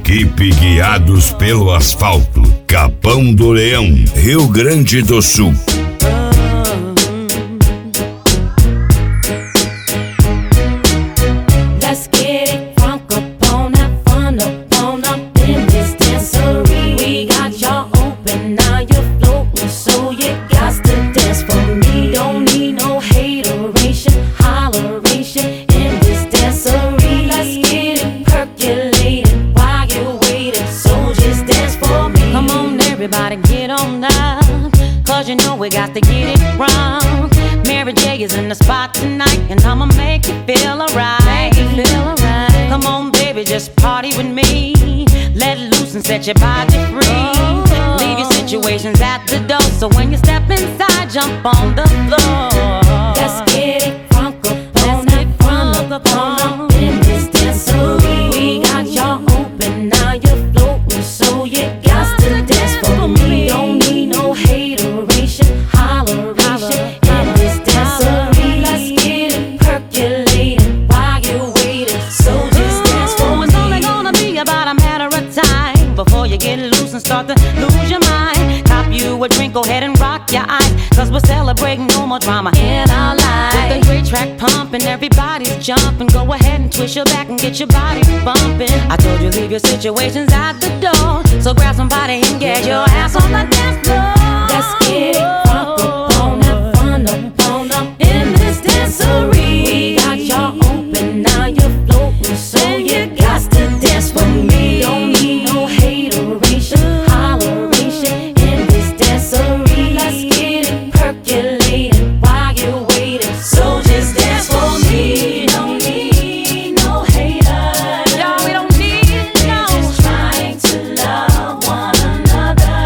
equipe guiados pelo asfalto. Capão do Leão, Rio Grande do Sul. Everybody get on up, cause you know we got to get it wrong. Mary J is in the spot tonight, and I'ma make you feel alright. Come on baby, just party with me. Let loose and set your body free. Leave your situations at the door, so when you step inside, jump on the floor. Let's get it crunk up on in this dancery. We got y'all open, now you're floating, so you got to dance for me. Don't need no hateration, holleration in this dancery. Let's get it percolating while you're waiting, so just dance for me. It's only gonna be about a matter of time before you get loose and start to lose your mind. Cop you a drink, go ahead and rock your eyes, cause we're celebrating no more drama in our lives. With the great track pumping, everybody's jumping. Go ahead and twist your back and get your body bumping. I told you leave your situations at the door, so grab somebody and get your ass on the dance floor. Let's get it crunk up on up in this dancery. We got y'all open, now you're floating, so you got to dance with me. Don't need no hateration, holleration in this dancery. Let's get it percolating while you're waiting, so just dance for me. Don't need no haters, No, we don't need no. we're just trying to love one another.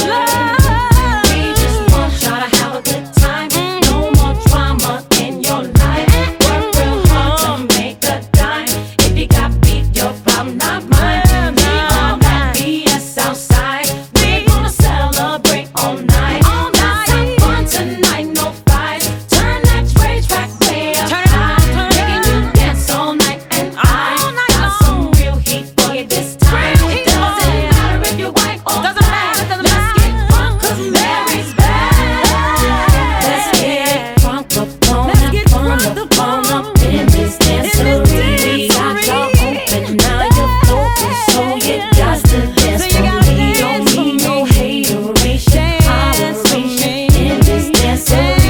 We just want y'all to have a good time. No more drama in your life. Work real hard to make a dime. If you got beef, your problem, not mine. Leave all that BS outside. We're gonna celebrate all night. Let's have fun tonight, no fights. Turn that rage track way up high, making you dance all night. And I got some real heat for you this time. Doesn't matter if you're white or Doesn't black. matter, Let's get crunk 'cause Mary's back. Let's get crunk up on up in this dancery. We got y'all open, now you're floating, so you got to dance for me. Don't need no hateration, holleration in this dancery.